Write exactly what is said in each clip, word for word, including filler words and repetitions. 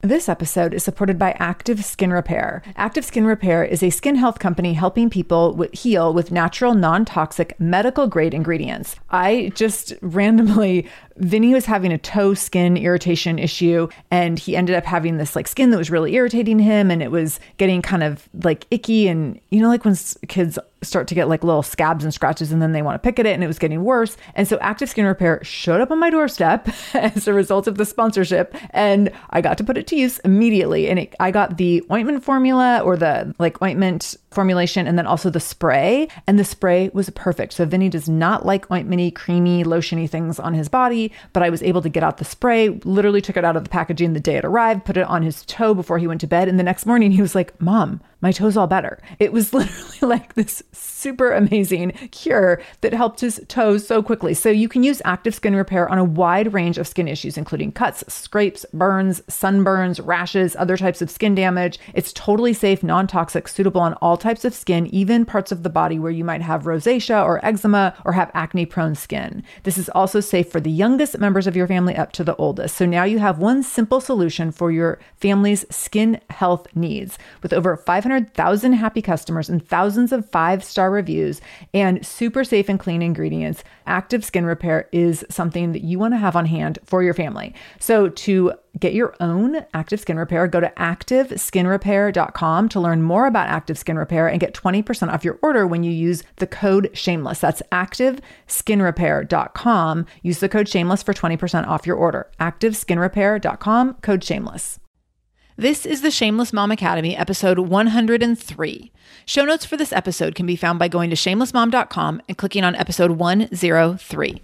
This episode is supported by Active Skin Repair. Active Skin Repair is a skin health company helping people w- heal with natural, non-toxic, medical-grade ingredients. I just randomly, Vinny was having a toe skin irritation issue, and he ended up having this like skin that was really irritating him, and it was getting kind of like icky, and you know, like when s- kids start to get like little scabs and scratches and then they want to pick at it, and it was getting worse. And so Active Skin Repair showed up on my doorstep as a result of the sponsorship, and I got to put it to use immediately. And it, I got the ointment formula, or the like ointment formulation, and then also the spray, and the spray was perfect. So Vinny does not like ointmenty, creamy, lotiony things on his body, but I was able to get out the spray, literally took it out of the packaging the day it arrived, put it on his toe before he went to bed. And the next morning he was like, "Mom, my toe's all better." It was literally like this super amazing cure that helped his toes so quickly. So you can use Active Skin Repair on a wide range of skin issues, including cuts, scrapes, burns, sunburns, rashes, other types of skin damage. It's totally safe, non-toxic, suitable on all types of skin, even parts of the body where you might have rosacea or eczema or have acne-prone skin. This is also safe for the youngest members of your family up to the oldest. So now you have one simple solution for your family's skin health needs. With over five hundred thousand happy customers and thousands of five-star reviews and super safe and clean ingredients, Active Skin Repair is something that you want to have on hand for your family. So to get your own Active Skin Repair, go to active skin repair dot com to learn more about Active Skin Repair and get twenty percent off your order when you use the code shameless. That's active skin repair dot com. Use the code shameless for twenty percent off your order. active skin repair dot com, code shameless. This is the Shameless Mom Academy, episode one hundred three. Show notes for this episode can be found by going to shameless mom dot com and clicking on episode one oh three.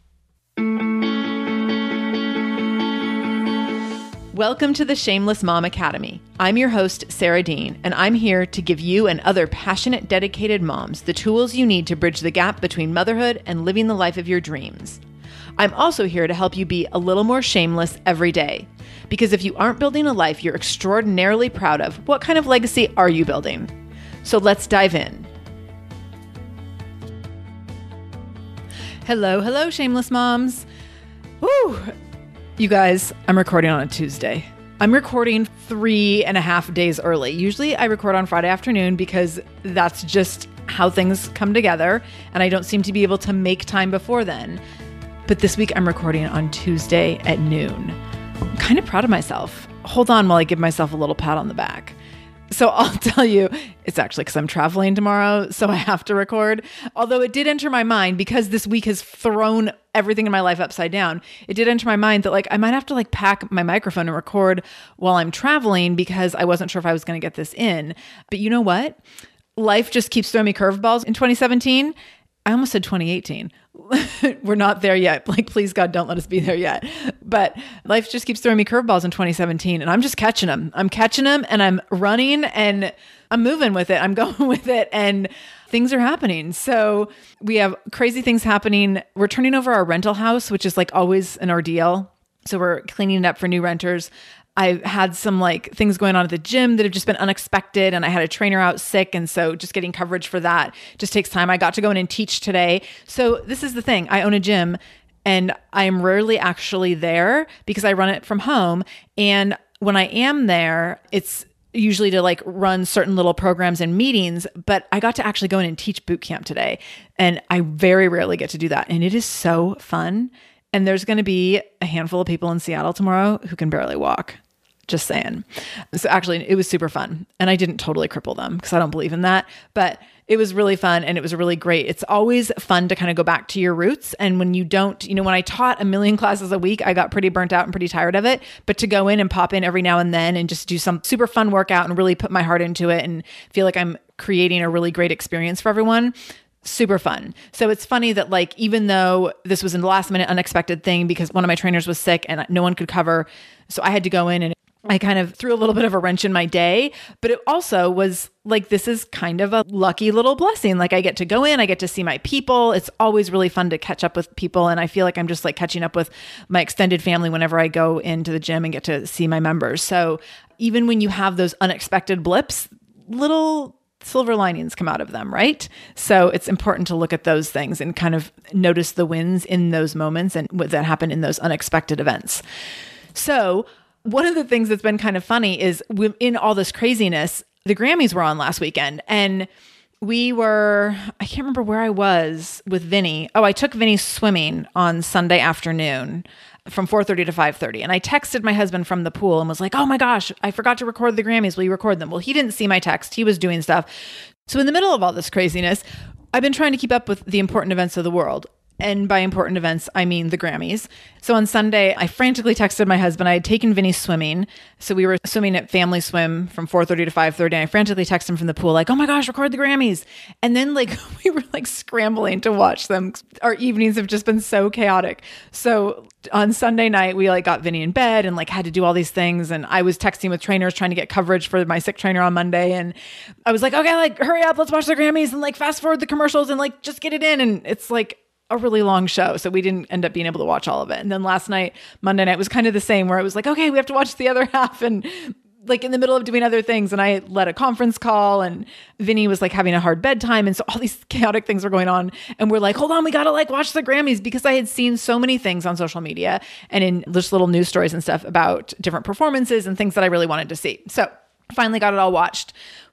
Welcome to the Shameless Mom Academy. I'm your host, Sarah Dean, and I'm here to give you and other passionate, dedicated moms the tools you need to bridge the gap between motherhood and living the life of your dreams. I'm also here to help you be a little more shameless every day. Because if you aren't building a life you're extraordinarily proud of, what kind of legacy are you building? So let's dive in. Hello, hello, shameless moms. Woo! You guys, I'm recording on a Tuesday. I'm recording three and a half days early. Usually I record on Friday afternoon because that's just how things come together, and I don't seem to be able to make time before then. But this week I'm recording on Tuesday at noon. I'm kind of proud of myself. Hold on while I give myself a little pat on the back. So I'll tell you, it's actually because I'm traveling tomorrow, so I have to record. Although it did enter my mind, because this week has thrown everything in my life upside down, it did enter my mind that like I might have to like pack my microphone and record while I'm traveling because I wasn't sure if I was going to get this in. But you know what? Life just keeps throwing me curveballs. In twenty seventeen, I almost said twenty eighteen. We're not there yet. Like, please God, don't let us be there yet. But life just keeps throwing me curveballs in twenty seventeen, and I'm just catching them. I'm catching them, and I'm running, and I'm moving with it. I'm going with it, and things are happening. So we have crazy things happening. We're turning over our rental house, which is like always an ordeal. So we're cleaning it up for new renters. I've had some like things going on at the gym that have just been unexpected, and I had a trainer out sick. And so just getting coverage for that just takes time. I got to go in and teach today. So this is the thing. I own a gym and I am rarely actually there because I run it from home. And when I am there, it's usually to like run certain little programs and meetings, but I got to actually go in and teach boot camp today. And I very rarely get to do that. And it is so fun. And there's going to be a handful of people in Seattle tomorrow who can barely walk. Just saying. So actually, it was super fun. And I didn't totally cripple them because I don't believe in that. But it was really fun and it was really great. It's always fun to kind of go back to your roots. And when you don't, you know, when I taught a million classes a week, I got pretty burnt out and pretty tired of it. But to go in and pop in every now and then and just do some super fun workout and really put my heart into it and feel like I'm creating a really great experience for everyone, super fun. So it's funny that like, even though this was a last minute unexpected thing because one of my trainers was sick and no one could cover, so I had to go in and I kind of threw a little bit of a wrench in my day, but it also was like, this is kind of a lucky little blessing. Like I get to go in, I get to see my people. It's always really fun to catch up with people. And I feel like I'm just like catching up with my extended family whenever I go into the gym and get to see my members. So even when you have those unexpected blips, little silver linings come out of them, right? So it's important to look at those things and kind of notice the wins in those moments and what that happen in those unexpected events. So one of the things that's been kind of funny is in all this craziness, the Grammys were on last weekend, and we were, I can't remember where I was with Vinny. Oh, I took Vinny swimming on Sunday afternoon from four thirty to five thirty. And I texted my husband from the pool and was like, oh my gosh, I forgot to record the Grammys. Will you record them? Well, he didn't see my text. He was doing stuff. So in the middle of all this craziness, I've been trying to keep up with the important events of the world. And by important events, I mean the Grammys. So on Sunday, I frantically texted my husband. I had taken Vinny swimming. So we were swimming at Family Swim from four thirty to five thirty. And I frantically texted him from the pool, like, oh my gosh, record the Grammys. And then like we were like scrambling to watch them. Our evenings have just been so chaotic. So on Sunday night, we like got Vinny in bed and like had to do all these things. And I was texting with trainers trying to get coverage for my sick trainer on Monday. And I was like, okay, like hurry up, let's watch the Grammys and like fast forward the commercials and like just get it in. And it's like a really long show. So we didn't end up being able to watch all of it. And then last night, Monday night was kind of the same where it was like, okay, we have to watch the other half. And like in the middle of doing other things. And I led a conference call and Vinny was like having a hard bedtime. And so all these chaotic things were going on. And we're like, hold on, we got to like watch the Grammys, because I had seen so many things on social media and in just little news stories and stuff about different performances and things that I really wanted to see. So finally got it all watched.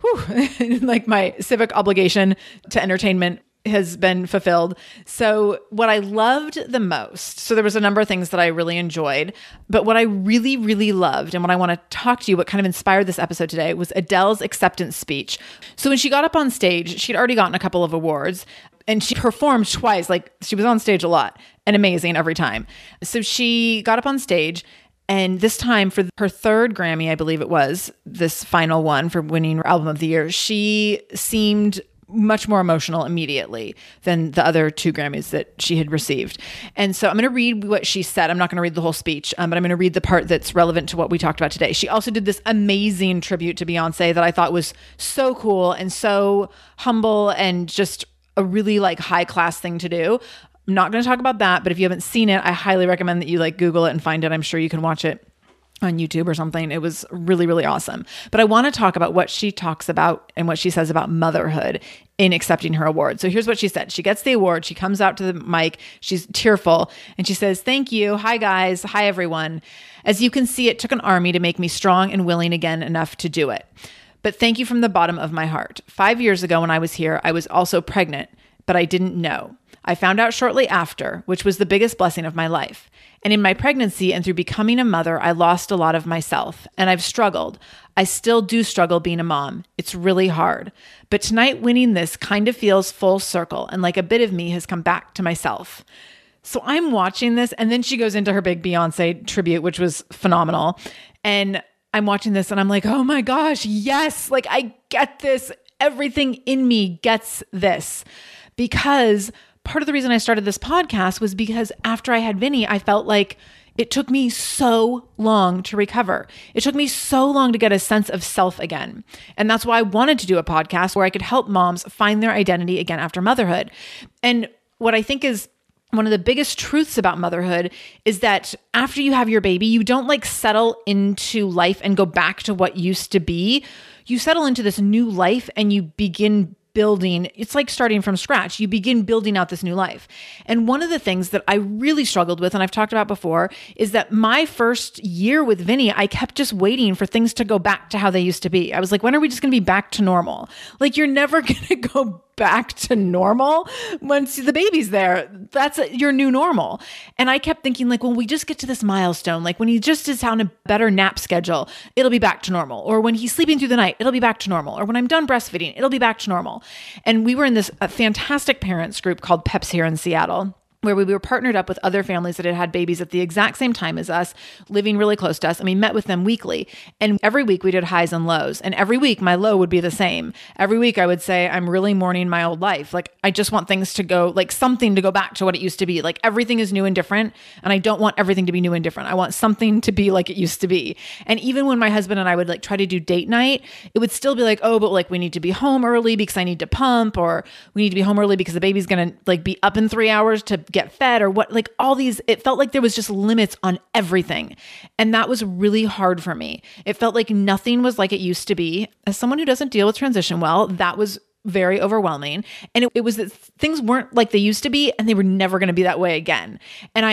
Whew. Like my civic obligation to entertainment has been fulfilled. So what I loved the most, so there was a number of things that I really enjoyed, but what I really, really loved and what I want to talk to you, what kind of inspired this episode today, was Adele's acceptance speech. So when she got up on stage, she'd already gotten a couple of awards and she performed twice. Like she was on stage a lot and amazing every time. So she got up on stage, and this time for her third Grammy, I believe it was, this final one for winning Album of the Year, she seemed much more emotional immediately than the other two Grammys that she had received. And so I'm going to read what she said. I'm not going to read the whole speech, um, but I'm going to read the part that's relevant to what we talked about today. She also did this amazing tribute to Beyonce that I thought was so cool and so humble and just a really like high class thing to do. I'm not going to talk about that, but if you haven't seen it, I highly recommend that you like Google it and find it. I'm sure you can watch it on YouTube or something. It was really, really awesome. But I want to talk about what she talks about and what she says about motherhood in accepting her award. So here's what she said. She gets the award. She comes out to the mic. She's tearful and she says, thank you. Hi guys. Hi everyone. As you can see, it took an army to make me strong and willing again enough to do it. But thank you from the bottom of my heart. Five years ago when I was here, I was also pregnant, but I didn't know. I found out shortly after, which was the biggest blessing of my life. And in my pregnancy and through becoming a mother, I lost a lot of myself and I've struggled. I still do struggle being a mom. It's really hard. But tonight winning this kind of feels full circle and like a bit of me has come back to myself. So I'm watching this and then she goes into her big Beyonce tribute, which was phenomenal. And I'm watching this and I'm like, oh my gosh, yes, like I get this. Everything in me gets this. Because part of the reason I started this podcast was because after I had Vinny, I felt like it took me so long to recover. It took me so long to get a sense of self again. And that's why I wanted to do a podcast where I could help moms find their identity again after motherhood. And what I think is one of the biggest truths about motherhood is that after you have your baby, you don't like settle into life and go back to what used to be. You settle into this new life and you begin building. It's like starting from scratch. You begin building out this new life. And one of the things that I really struggled with, and I've talked about before, is that my first year with Vinny, I kept just waiting for things to go back to how they used to be. I was like, when are we just going to be back to normal? Like, you're never going to go back to normal once the baby's there. That's a, your new normal. And I kept thinking like, when we just get to this milestone, like when he just is on a better nap schedule, it'll be back to normal. Or when he's sleeping through the night, it'll be back to normal. Or when I'm done breastfeeding, it'll be back to normal. And we were in this uh, fantastic parents group called Peps here in Seattle, where we were partnered up with other families that had had babies at the exact same time as us, living really close to us. And we met with them weekly. And every week we did highs and lows. And every week my low would be the same. Every week I would say, I'm really mourning my old life. Like, I just want things to go, like something to go back to what it used to be. Like, everything is new and different. And I don't want everything to be new and different. I want something to be like it used to be. And even when my husband and I would like try to do date night, it would still be like, oh, but like we need to be home early because I need to pump, or we need to be home early because the baby's going to like be up in three hours to get fed, or what, like all these, it felt like there was just limits on everything. And that was really hard for me. It felt like nothing was like it used to be. As someone who doesn't deal with transition well, that was very overwhelming. And it, it was that things weren't like they used to be, and they were never going to be that way again. And I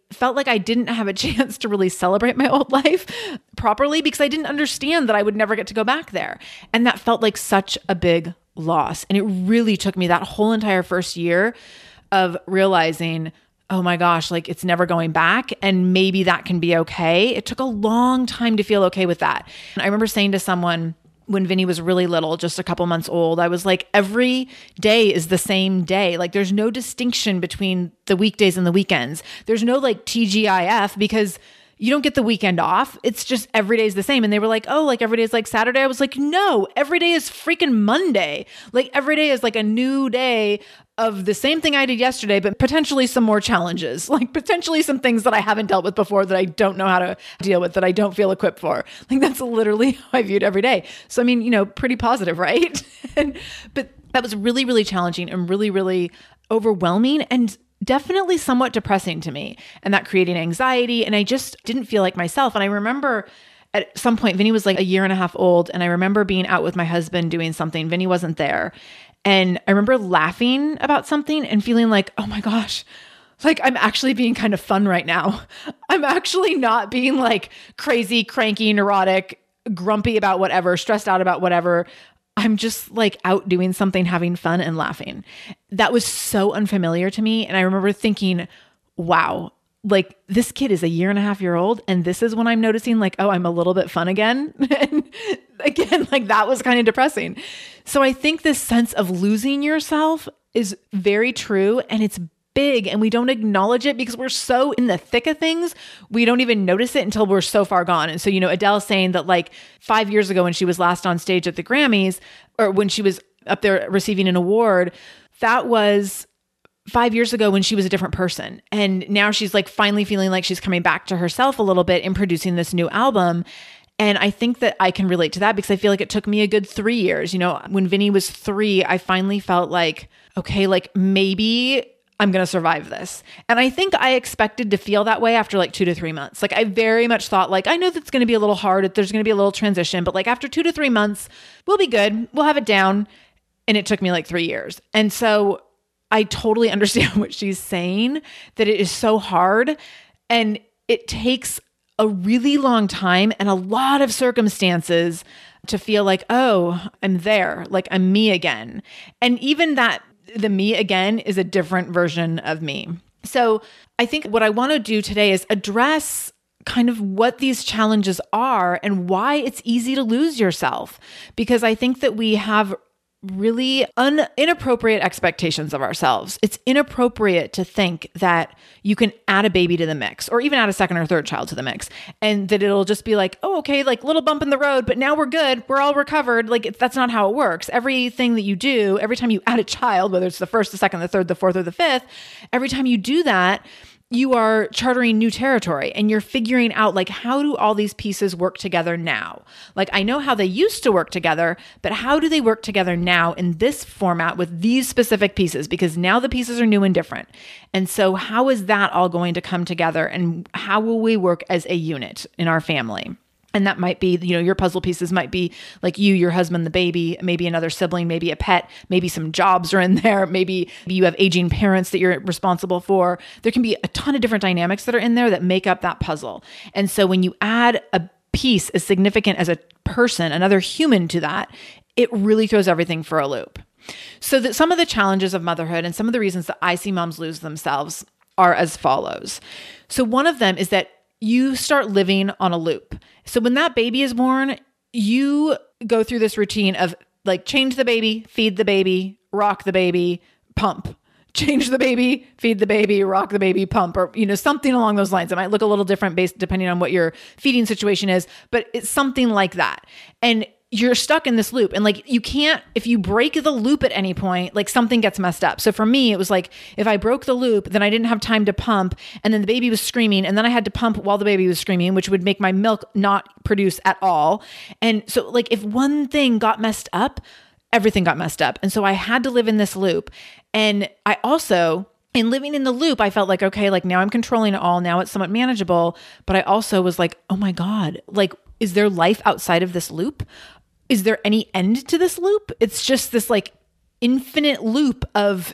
felt like I didn't have a chance to really celebrate my old life properly because I didn't understand that I would never get to go back there. And that felt like such a big loss. And it really took me that whole entire first year of realizing, oh my gosh, like it's never going back. And maybe that can be okay. It took a long time to feel okay with that. And I remember saying to someone when Vinny was really little, just a couple months old, I was like, every day is the same day. Like there's no distinction between the weekdays and the weekends. There's no like T G I F because you don't get the weekend off. It's just every day is the same. And they were like, oh, like every day is like Saturday. I was like, no, every day is freaking Monday. Like every day is like a new day of the same thing I did yesterday, but potentially some more challenges, like potentially some things that I haven't dealt with before that I don't know how to deal with, that I don't feel equipped for. Like that's literally how I viewed every day. So, I mean, you know, pretty positive, right? and, but that was really, really challenging and really, really overwhelming and definitely somewhat depressing to me. And that created anxiety. And I just didn't feel like myself. And I remember at some point, Vinny was like a year and a half old. And I remember being out with my husband doing something. Vinny wasn't there. And I remember laughing about something and feeling like, oh my gosh, like I'm actually being kind of fun right now. I'm actually not being like crazy, cranky, neurotic, grumpy about whatever, stressed out about whatever. I'm just like out doing something, having fun and laughing. That was so unfamiliar to me. And I remember thinking, wow, like this kid is a year and a half year old. And this is when I'm noticing like, oh, I'm a little bit fun again. And again, like that was kind of depressing. So I think this sense of losing yourself is very true. And it's big and we don't acknowledge it because we're so in the thick of things. We don't even notice it until we're so far gone. And so, you know, Adele's saying that like five years ago when she was last on stage at the Grammys, or when she was up there receiving an award, that was five years ago when she was a different person. And now she's like finally feeling like she's coming back to herself a little bit in producing this new album. And I think that I can relate to that because I feel like it took me a good three years. You know, when Vinny was three, I finally felt like, okay, like maybe I'm going to survive this. And I think I expected to feel that way after like two to three months. Like I very much thought like, I know that's going to be a little hard. There's going to be a little transition, but like after two to three months, we'll be good. We'll have it down. And it took me like three years. And so I totally understand what she's saying, that it is so hard and it takes a really long time and a lot of circumstances to feel like, oh, I'm there, like I'm me again. And even that, the me again is a different version of me. So I think what I want to do today is address kind of what these challenges are and why it's easy to lose yourself. Because I think that we have really un- inappropriate expectations of ourselves. It's inappropriate to think that you can add a baby to the mix or even add a second or third child to the mix and that it'll just be like, oh, okay, like little bump in the road, but now we're good. We're all recovered. Like it's, that's not how it works. Everything that you do, every time you add a child, whether it's the first, the second, the third, the fourth, or the fifth, every time you do that, you are chartering new territory and you're figuring out like, how do all these pieces work together now? Like, I know how they used to work together, but how do they work together now in this format with these specific pieces? Because now the pieces are new and different. And so how is that all going to come together and how will we work as a unit in our family? And that might be, you know, your puzzle pieces might be like you, your husband, the baby, maybe another sibling, maybe a pet, maybe some jobs are in there. Maybe you have aging parents that you're responsible for. There can be a ton of different dynamics that are in there that make up that puzzle. And so when you add a piece as significant as a person, another human to that, it really throws everything for a loop. So that some of the challenges of motherhood and some of the reasons that I see moms lose themselves are as follows. So one of them is that you start living on a loop. So when that baby is born, you go through this routine of like change the baby, feed the baby, rock the baby, pump. Change the baby, feed the baby, rock the baby, pump, or, you know, something along those lines. It might look a little different based depending on what your feeding situation is, but it's something like that. And you're stuck in this loop and like, you can't, if you break the loop at any point, like something gets messed up. So for me, it was like, if I broke the loop, then I didn't have time to pump and then the baby was screaming and then I had to pump while the baby was screaming, which would make my milk not produce at all. And so like, if one thing got messed up, everything got messed up. And so I had to live in this loop. And I also, in living in the loop, I felt like, okay, like now I'm controlling it all. Now it's somewhat manageable. But I also was like, oh my God, like, is there life outside of this loop? Is there any end to this loop? It's just this like infinite loop of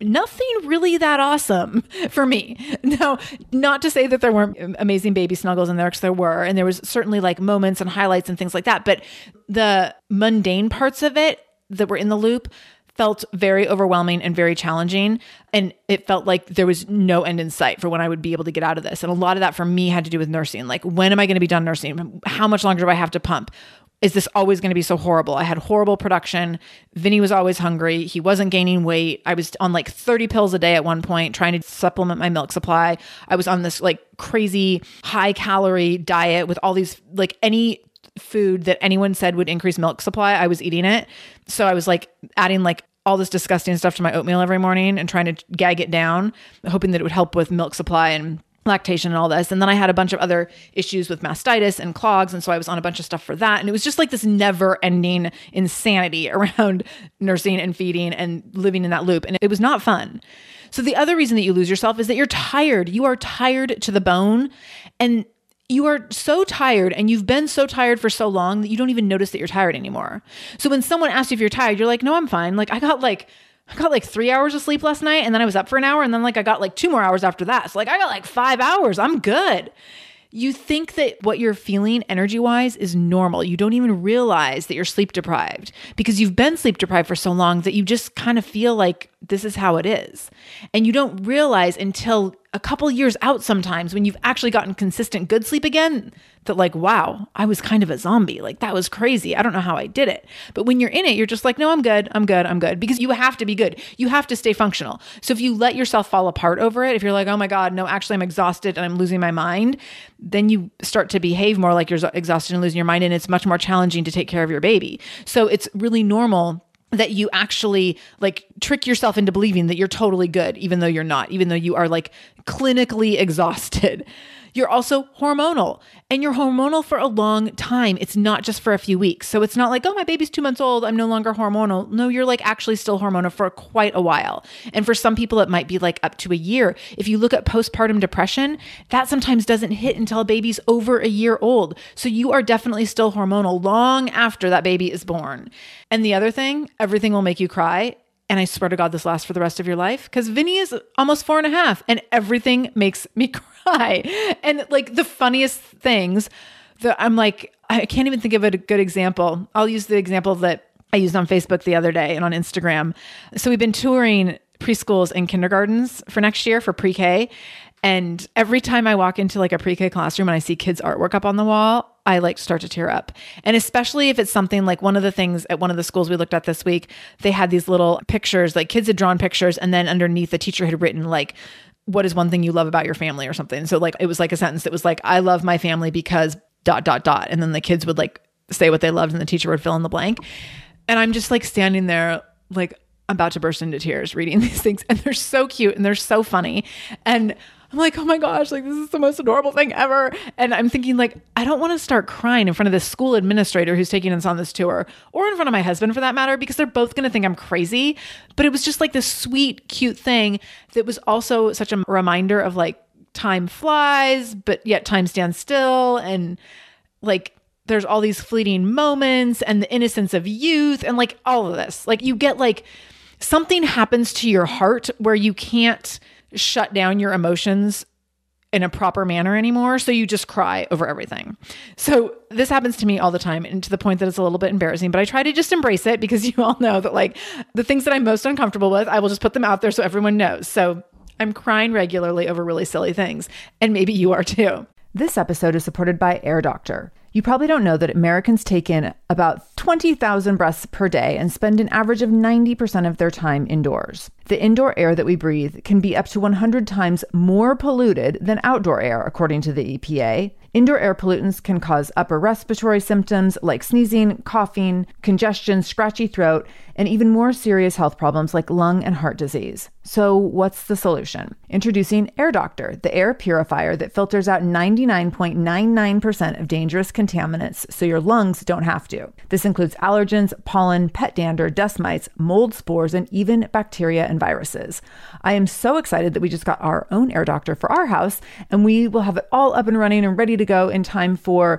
nothing really that awesome for me. Now, not to say that there weren't amazing baby snuggles in there, because there were, and there was certainly like moments and highlights and things like that. But the mundane parts of it that were in the loop felt very overwhelming and very challenging. And it felt like there was no end in sight for when I would be able to get out of this. And a lot of that for me had to do with nursing. Like, when am I going to be done nursing? How much longer do I have to pump? Is this always going to be so horrible? I had horrible production. Vinny was always hungry. He wasn't gaining weight. I was on like thirty pills a day at one point, trying to supplement my milk supply. I was on this like crazy high calorie diet with all these, like, any food that anyone said would increase milk supply, I was eating it. So I was like adding like all this disgusting stuff to my oatmeal every morning and trying to gag it down, hoping that it would help with milk supply and lactation and all this. And then I had a bunch of other issues with mastitis and clogs. And so I was on a bunch of stuff for that. And it was just like this never ending insanity around nursing and feeding and living in that loop. And it was not fun. So the other reason that you lose yourself is that you're tired. You are tired to the bone, and you are so tired, and you've been so tired for so long that you don't even notice that you're tired anymore. So when someone asks you if you're tired, you're like, no, I'm fine. Like I got like, I got like three hours of sleep last night, and then I was up for an hour, and then like I got like two more hours after that. So like I got like five hours. I'm good. You think that what you're feeling energy-wise is normal. You don't even realize that you're sleep deprived because you've been sleep deprived for so long that you just kind of feel like this is how it is. And you don't realize until a couple years out sometimes, when you've actually gotten consistent good sleep again, that like, wow, I was kind of a zombie. Like that was crazy. I don't know how I did it. But when you're in it, you're just like, no, I'm good. I'm good. I'm good. Because you have to be good. You have to stay functional. So if you let yourself fall apart over it, if you're like, oh my God, no, actually I'm exhausted and I'm losing my mind, then you start to behave more like you're exhausted and losing your mind. And it's much more challenging to take care of your baby. So it's really normal that you actually like trick yourself into believing that you're totally good, even though you're not, even though you are like clinically exhausted. You're also hormonal, and you're hormonal for a long time. It's not just for a few weeks. So it's not like, oh, my baby's two months old, I'm no longer hormonal. No, you're like actually still hormonal for quite a while. And for some people, it might be like up to a year. If you look at postpartum depression, that sometimes doesn't hit until a baby's over a year old. So you are definitely still hormonal long after that baby is born. And the other thing, everything will make you cry. And I swear to God, this lasts for the rest of your life, because Vinny is almost four and a half and everything makes me cry. And like the funniest things that I'm like, I can't even think of a good example. I'll use the example that I used on Facebook the other day and on Instagram. So we've been touring preschools and kindergartens for next year for pre-K. And every time I walk into like a pre-K classroom and I see kids' artwork up on the wall, I like start to tear up. And especially if it's something like one of the things at one of the schools we looked at this week, they had these little pictures, like kids had drawn pictures, and then underneath the teacher had written like, what is one thing you love about your family or something? So like, it was like a sentence that was like, I love my family because dot, dot, dot. And then the kids would like say what they loved and the teacher would fill in the blank. And I'm just like standing there, like about to burst into tears reading these things. And they're so cute and they're so funny. And I'm like, oh my gosh, like this is the most adorable thing ever. And I'm thinking like, I don't want to start crying in front of this school administrator who's taking us on this tour, or in front of my husband for that matter, because they're both going to think I'm crazy. But it was just like this sweet, cute thing that was also such a reminder of like time flies, but yet time stands still. And like, there's all these fleeting moments and the innocence of youth and like all of this. Like you get like something happens to your heart where you can't shut down your emotions in a proper manner anymore. So you just cry over everything. So this happens to me all the time, and to the point that it's a little bit embarrassing, but I try to just embrace it, because you all know that like the things that I'm most uncomfortable with, I will just put them out there so everyone knows. So I'm crying regularly over really silly things, and maybe you are too. This episode is supported by Air Doctor. You probably don't know that Americans take in about twenty thousand breaths per day and spend an average of ninety percent of their time indoors. The indoor air that we breathe can be up to one hundred times more polluted than outdoor air, according to the E P A. Indoor air pollutants can cause upper respiratory symptoms like sneezing, coughing, congestion, scratchy throat, and even more serious health problems like lung and heart disease. So what's the solution? Introducing Air Doctor, the air purifier that filters out ninety-nine point nine nine percent of dangerous contaminants so your lungs don't have to. This includes allergens, pollen, pet dander, dust mites, mold spores, and even bacteria and viruses. I am so excited that we just got our own Air Doctor for our house, and we will have it all up and running and ready to go in time for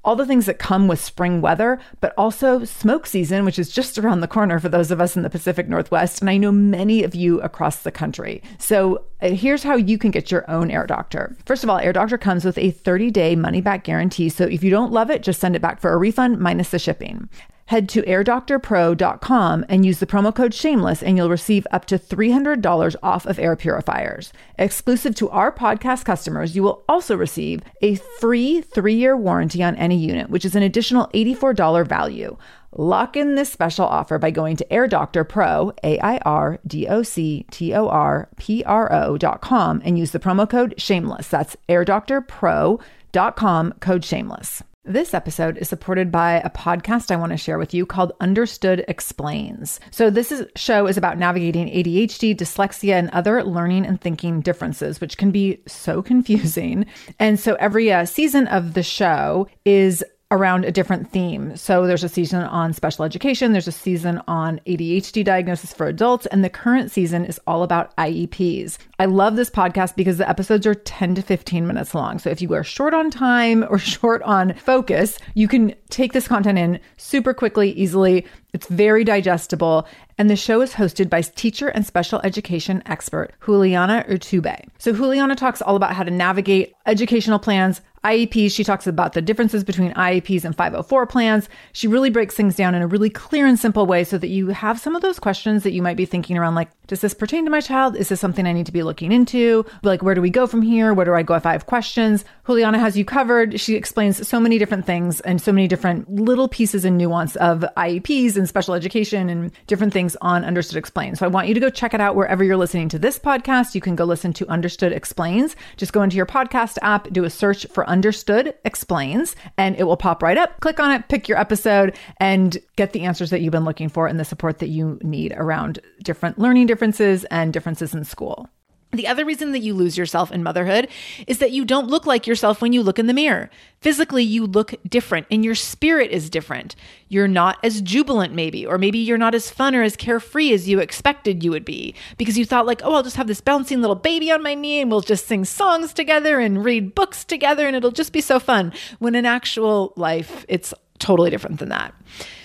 all the things that come with spring weather, but also smoke season, which is just around the corner for those of us in the Pacific Northwest. And I know many of you across the country. So uh, here's how you can get your own Air Doctor. First of all, Air Doctor comes with a thirty day money back guarantee. So if you don't love it, just send it back for a refund minus the shipping. Head to air doctor pro dot com and use the promo code shameless and you'll receive up to three hundred dollars off of air purifiers. Exclusive to our podcast customers, you will also receive a free three-year warranty on any unit, which is an additional eighty-four dollars value. Lock in this special offer by going to Air Doctor Pro, A I R D O C T O R P R O dot com and use the promo code shameless. That's air doctor pro dot com, code shameless. This episode is supported by a podcast I want to share with you called Understood Explains. So this is, show is about navigating A D H D, dyslexia, and other learning and thinking differences, which can be so confusing. And so every uh, season of the show is around a different theme. So there's a season on special education, there's a season on A D H D diagnosis for adults, and the current season is all about I E Ps. I love this podcast because the episodes are ten to fifteen minutes long. So if you are short on time or short on focus, you can take this content in super quickly, easily. It's very digestible. And the show is hosted by teacher and special education expert Juliana Urtubey. So Juliana talks all about how to navigate educational plans, I E Ps. She talks about the differences between I E Ps and five oh four plans. She really breaks things down in a really clear and simple way so that you have some of those questions that you might be thinking around, like, does this pertain to my child? Is this something I need to be looking into? Like, where do we go from here? Where do I go if I have questions? Juliana has you covered. She explains so many different things and so many different little pieces and nuance of I E Ps and special education and different things on Understood Explains. So I want you to go check it out wherever you're listening to this podcast. You can go listen to Understood Explains. Just go into your podcast app, do a search for Understood Explains, and it will pop right up. Click on it, pick your episode, and get the answers that you've been looking for and the support that you need around different learning differences and differences in school. The other reason that you lose yourself in motherhood is that you don't look like yourself when you look in the mirror. Physically, you look different and your spirit is different. You're not as jubilant maybe, or maybe you're not as fun or as carefree as you expected you would be because you thought like, oh, I'll just have this bouncing little baby on my knee and we'll just sing songs together and read books together and it'll just be so fun. When in actual life, it's totally different than that.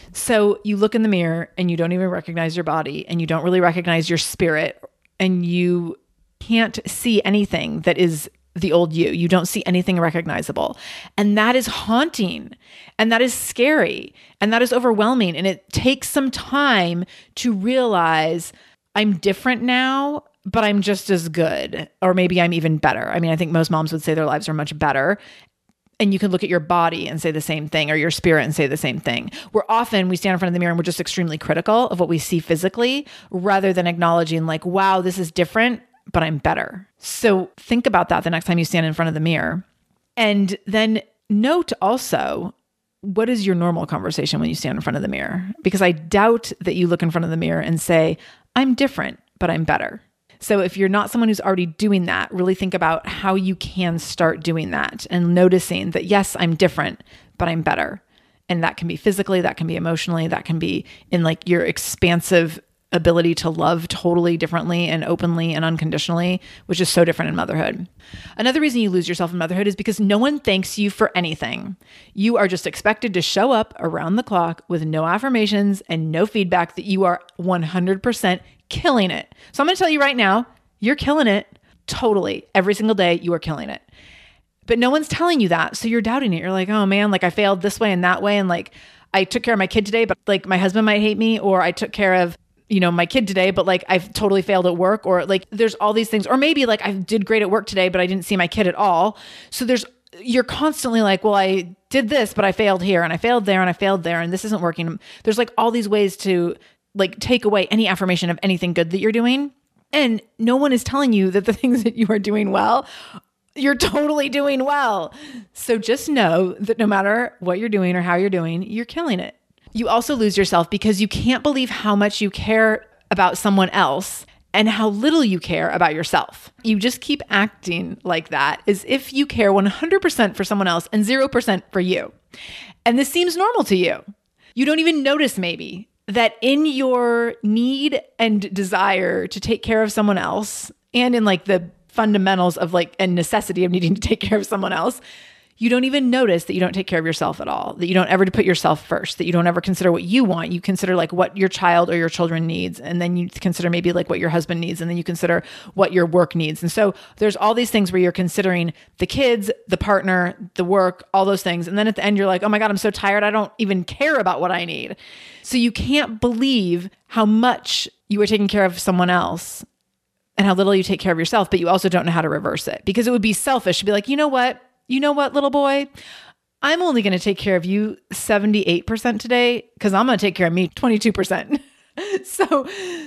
So you look in the mirror and you don't even recognize your body and you don't really recognize your spirit and you can't see anything that is the old you. You don't see anything recognizable. And that is haunting. And that is scary. And that is overwhelming. And it takes some time to realize I'm different now, but I'm just as good. Or maybe I'm even better. I mean, I think most moms would say their lives are much better. And you can look at your body and say the same thing, or your spirit and say the same thing. Where often we stand in front of the mirror and we're just extremely critical of what we see physically, rather than acknowledging like, wow, this is different, but I'm better. So think about that the next time you stand in front of the mirror. And then note also, what is your normal conversation when you stand in front of the mirror? Because I doubt that you look in front of the mirror and say, I'm different, but I'm better. So if you're not someone who's already doing that, really think about how you can start doing that and noticing that, yes, I'm different, but I'm better. And that can be physically, that can be emotionally, that can be in like your expansive ability to love totally differently and openly and unconditionally, which is so different in motherhood. Another reason you lose yourself in motherhood is because no one thanks you for anything. You are just expected to show up around the clock with no affirmations and no feedback that you are one hundred percent killing it. So I'm going to tell you right now, you're killing it totally. Every single day you are killing it. But no one's telling you that. So you're doubting it. You're like, oh man, like I failed this way and that way. And like I took care of my kid today, but like my husband might hate me, or I took care of you know, my kid today, but like I've totally failed at work, or like there's all these things, or maybe like I did great at work today, but I didn't see my kid at all. So there's, you're constantly like, well, I did this, but I failed here and I failed there and I failed there and this isn't working. There's like all these ways to like take away any affirmation of anything good that you're doing. And no one is telling you that the things that you are doing well, you're totally doing well. So just know that no matter what you're doing or how you're doing, you're killing it. You also lose yourself because you can't believe how much you care about someone else and how little you care about yourself. You just keep acting like that as if you care one hundred percent for someone else and zero percent for you. And this seems normal to you. You don't even notice maybe that in your need and desire to take care of someone else, and in like the fundamentals of like a necessity of needing to take care of someone else, you don't even notice that you don't take care of yourself at all, that you don't ever put yourself first, that you don't ever consider what you want. You consider like what your child or your children needs. And then you consider maybe like what your husband needs. And then you consider what your work needs. And so there's all these things where you're considering the kids, the partner, the work, all those things. And then at the end, you're like, oh my God, I'm so tired. I don't even care about what I need. So you can't believe how much you are taking care of someone else and how little you take care of yourself, but you also don't know how to reverse it, because it would be selfish to be like, you know what? You know what, little boy? I'm only going to take care of you seventy-eight percent today because I'm going to take care of me twenty-two percent. So,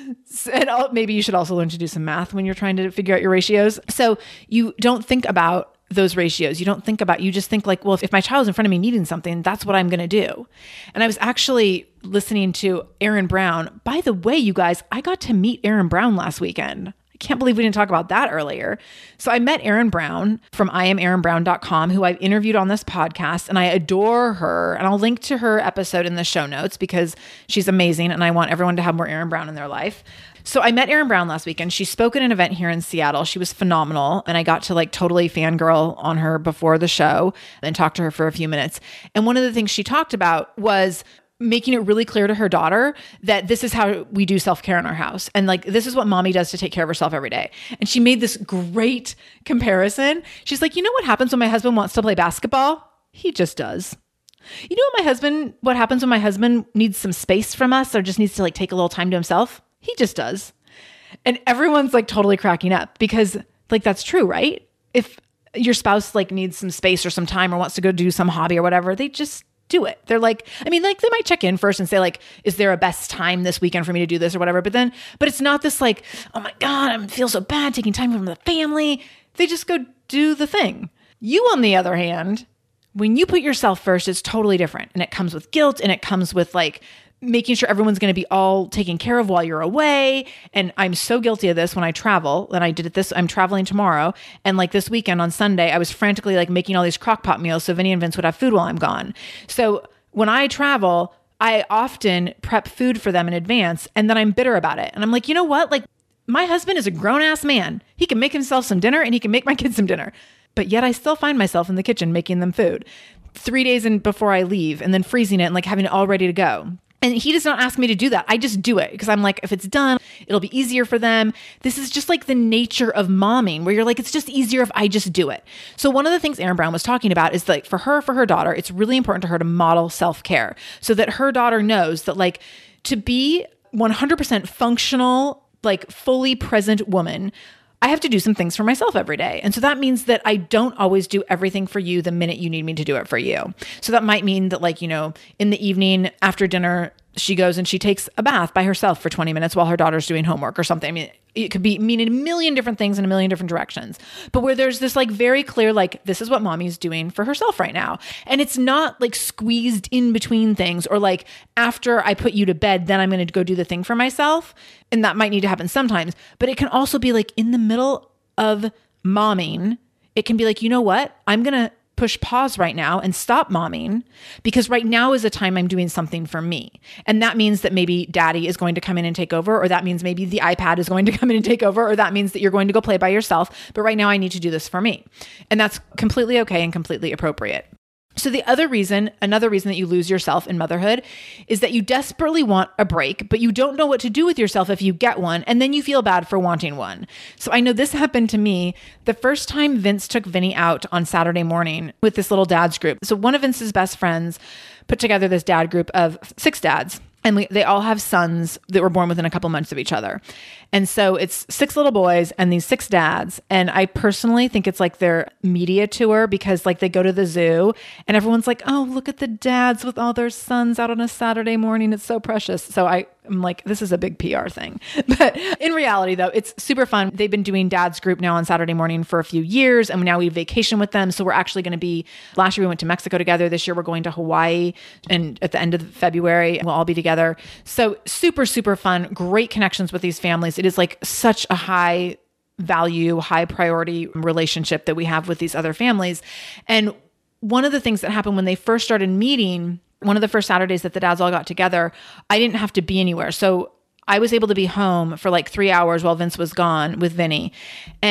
and maybe you should also learn to do some math when you're trying to figure out your ratios. So you don't think about those ratios. You don't think about, you just think like, well, if, if my child's in front of me needing something, that's what I'm going to do. And I was actually listening to Aaron Brown. By the way, you guys, I got to meet Aaron Brown last weekend. Can't believe we didn't talk about that earlier. So I met Aaron Brown from I am aaron brown dot com, who I've interviewed on this podcast, and I adore her. And I'll link to her episode in the show notes because she's amazing and I want everyone to have more Aaron Brown in their life. So I met Aaron Brown last weekend. She spoke at an event here in Seattle. She was phenomenal. And I got to like totally fangirl on her before the show and talk to her for a few minutes. And one of the things she talked about was making it really clear to her daughter that this is how we do self-care in our house. And like, this is what mommy does to take care of herself every day. And she made this great comparison. She's like, you know what happens when my husband wants to play basketball? He just does. You know what my husband, what happens when my husband needs some space from us or just needs to like take a little time to himself? He just does. And everyone's like totally cracking up because like, that's true, right? If your spouse like needs some space or some time or wants to go do some hobby or whatever, they just do it. They're like, I mean, like they might check in first and say like, is there a best time this weekend for me to do this or whatever? But then, but it's not this like, oh my God, I feel so bad taking time from the family. They just go do the thing. You, on the other hand, when you put yourself first, it's totally different. And it comes with guilt and it comes with like making sure everyone's going to be all taken care of while you're away. And I'm so guilty of this when I travel. And I did it this, I'm traveling tomorrow. And like this weekend on Sunday, I was frantically like making all these crock pot meals so Vinny and Vince would have food while I'm gone. So when I travel, I often prep food for them in advance and then I'm bitter about it. And I'm like, you know what? Like my husband is a grown ass man. He can make himself some dinner and he can make my kids some dinner. But yet I still find myself in the kitchen making them food three days in before I leave and then freezing it and like having it all ready to go. And he does not ask me to do that. I just do it because I'm like, if it's done, it'll be easier for them. This is just like the nature of momming where you're like, it's just easier if I just do it. So one of the things Aaron Brown was talking about is like for her, for her daughter, it's really important to her to model self-care so that her daughter knows that like to be one hundred percent functional, like fully present woman, I have to do some things for myself every day. And so that means that I don't always do everything for you the minute you need me to do it for you. So that might mean that like, you know, in the evening after dinner, she goes and she takes a bath by herself for twenty minutes while her daughter's doing homework or something. I mean, it could be meaning a million different things in a million different directions, but where there's this like very clear, like, this is what mommy's doing for herself right now. And it's not like squeezed in between things or like after I put you to bed, then I'm going to go do the thing for myself. And that might need to happen sometimes, but it can also be like in the middle of momming, it can be like, you know what? I'm going to push pause right now and stop momming because right now is a time I'm doing something for me. And that means that maybe daddy is going to come in and take over, or that means maybe the iPad is going to come in and take over, or that means that you're going to go play by yourself. But right now I need to do this for me. And that's completely okay and completely appropriate. So the other reason, another reason that you lose yourself in motherhood is that you desperately want a break, but you don't know what to do with yourself if you get one, and then you feel bad for wanting one. So I know this happened to me the first time Vince took Vinny out on Saturday morning with this little dad's group. So one of Vince's best friends put together this dad group of six dads. And we, they all have sons that were born within a couple months of each other. And so it's six little boys and these six dads. And I personally think it's like their media tour because like they go to the zoo and everyone's like, oh, look at the dads with all their sons out on a Saturday morning. It's so precious. So I, I'm like, this is a big P R thing. But in reality though, it's super fun. They've been doing dad's group now on Saturday morning for a few years. And now we vacation with them. So we're actually going to be, last year we went to Mexico together. This year we're going to Hawaii. And at the end of February, we'll all be together. So super, super fun. Great connections with these families. It is like such a high value, high priority relationship that we have with these other families. And one of the things that happened when they first started meeting, one of the first Saturdays that the dads all got together, I didn't have to be anywhere. So I was able to be home for like three hours while Vince was gone with Vinny. And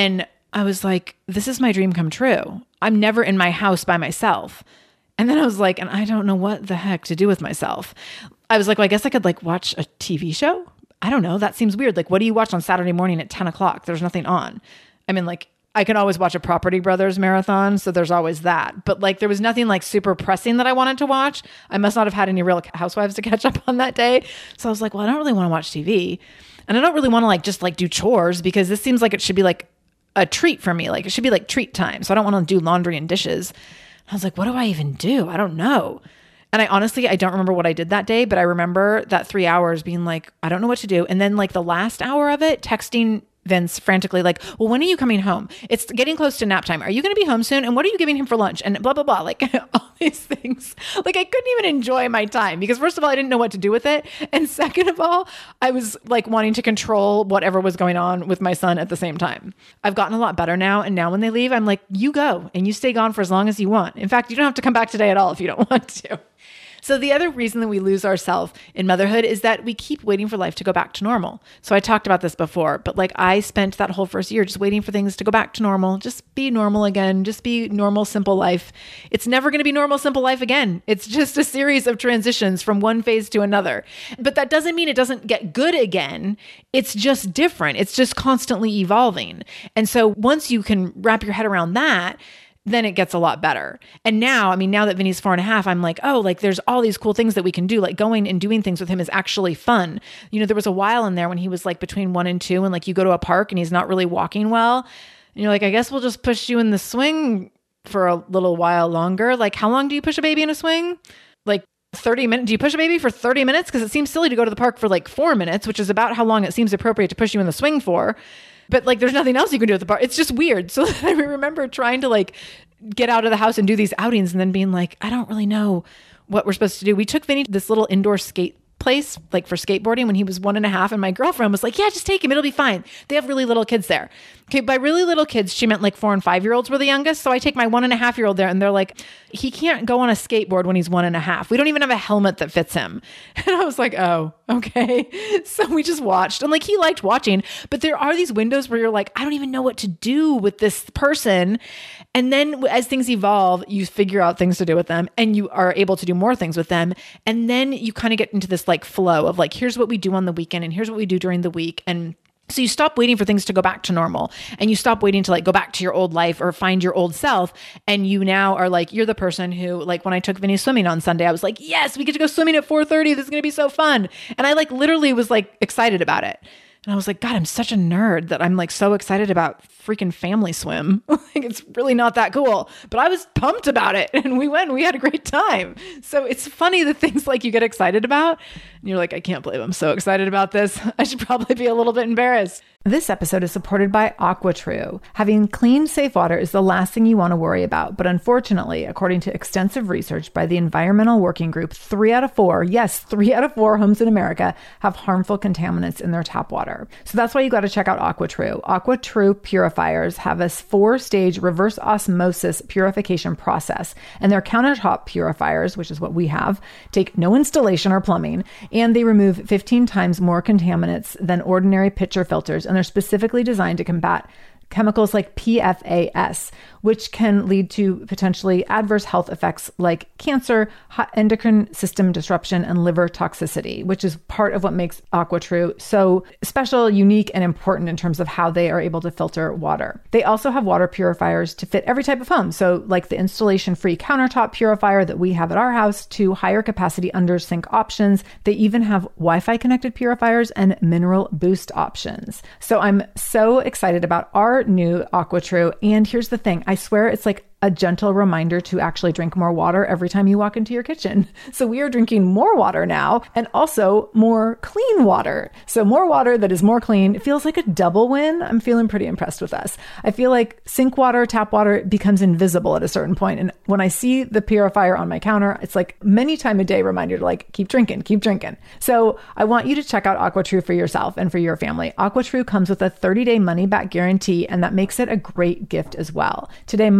I was like, this is my dream come true. I'm never in my house by myself. And then I was like, and I don't know what the heck to do with myself. I was like, well, I guess I could like watch a T V show. I don't know. That seems weird. Like, what do you watch on Saturday morning at ten o'clock? There's nothing on. I mean, like, I can always watch a Property Brothers marathon. So there's always that. But like, there was nothing like super pressing that I wanted to watch. I must not have had any Real Housewives to catch up on that day. So I was like, well, I don't really want to watch T V. And I don't really want to like, just like do chores because this seems like it should be like a treat for me. Like it should be like treat time. So I don't want to do laundry and dishes. And I was like, what do I even do? I don't know. And I honestly, I don't remember what I did that day, but I remember that three hours being like, I don't know what to do. And then like the last hour of it, texting Vince frantically like, well, when are you coming home? It's getting close to nap time. Are you going to be home soon? And what are you giving him for lunch? And blah, blah, blah. Like all these things. Like I couldn't even enjoy my time because first of all, I didn't know what to do with it. And second of all, I was like wanting to control whatever was going on with my son at the same time. I've gotten a lot better now. And now when they leave, I'm like, you go and you stay gone for as long as you want. In fact, you don't have to come back today at all if you don't want to. So the other reason that we lose ourselves in motherhood is that we keep waiting for life to go back to normal. So I talked about this before, but like I spent that whole first year just waiting for things to go back to normal, just be normal again, just be normal, simple life. It's never going to be normal, simple life again. It's just a series of transitions from one phase to another. But that doesn't mean it doesn't get good again. It's just different. It's just constantly evolving. And so once you can wrap your head around that, then it gets a lot better. And now, I mean, now that Vinny's four and a half, I'm like, oh, like there's all these cool things that we can do. Like going and doing things with him is actually fun. You know, there was a while in there when he was like between one and two and like you go to a park and he's not really walking well. And you're like, I guess we'll just push you in the swing for a little while longer. Like how long do you push a baby in a swing? Like thirty minutes. Do you push a baby for thirty minutes? Because it seems silly to go to the park for like four minutes, which is about how long it seems appropriate to push you in the swing for. But like, there's nothing else you can do at the park. It's just weird. So I remember trying to like get out of the house and do these outings and then being like, I don't really know what we're supposed to do. We took Vinny to this little indoor skate place, like for skateboarding when he was one and a half. And my girlfriend was like, yeah, just take him. It'll be fine. They have really little kids there. Okay. By really little kids, she meant like four and five year olds were the youngest. So I take my one and a half year old there and they're like, he can't go on a skateboard when he's one and a half. We don't even have a helmet that fits him. And I was like, oh, okay. So we just watched and like, he liked watching, but there are these windows where you're like, I don't even know what to do with this person. And then as things evolve, you figure out things to do with them and you are able to do more things with them. And then you kind of get into this like flow of like, here's what we do on the weekend and here's what we do during the week. And so you stop waiting for things to go back to normal and you stop waiting to like go back to your old life or find your old self. And you now are like, you're the person who like when I took Vinny swimming on Sunday, I was like, yes, we get to go swimming at four thirty. This is going to be so fun. And I like literally was like excited about it. And I was like, God, I'm such a nerd that I'm like so excited about freaking family swim. Like it's really not that cool, but I was pumped about it and we went, and we had a great time. So it's funny the things like you get excited about and you're like, I can't believe I'm so excited about this. I should probably be a little bit embarrassed. This episode is supported by AquaTrue. Having clean, safe water is the last thing you want to worry about. But unfortunately, according to extensive research by the Environmental Working Group, three out of four, yes, three out of four homes in America have harmful contaminants in their tap water. So that's why you got to check out AquaTrue. AquaTrue purifiers have a four-stage reverse osmosis purification process. And their countertop purifiers, which is what we have, take no installation or plumbing, and they remove fifteen times more contaminants than ordinary pitcher filters. And they're specifically designed to combat chemicals like P F A S, which can lead to potentially adverse health effects like cancer, endocrine system disruption, and liver toxicity, which is part of what makes AquaTrue so special, unique, and important in terms of how they are able to filter water. They also have water purifiers to fit every type of home. So like the installation-free countertop purifier that we have at our house to higher capacity under sink options. They even have Wi-Fi connected purifiers and mineral boost options. So I'm so excited about our new AquaTrue. And here's the thing. I swear it's like a gentle reminder to actually drink more water every time you walk into your kitchen. So we are drinking more water now and also more clean water. So more water that is more clean. It feels like a double win. I'm feeling pretty impressed with us. I feel like sink water, tap water becomes invisible at a certain point. And when I see the purifier on my counter, it's like many time a day reminder to like, keep drinking, keep drinking. So I want you to check out AquaTrue for yourself and for your family. AquaTrue comes with a thirty day money back guarantee, and that makes it a great gift as well. Today, my listeners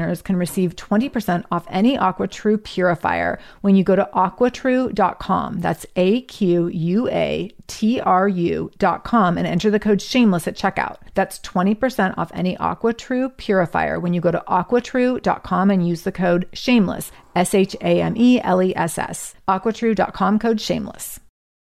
listeners can receive twenty percent off any AquaTrue purifier when you go to aqua true dot com. That's A Q U A T R U dot com and enter the code shameless at checkout. That's twenty percent off any AquaTrue purifier when you go to aqua true dot com and use the code shameless, S H A M E L E S S. aqua true dot com code shameless.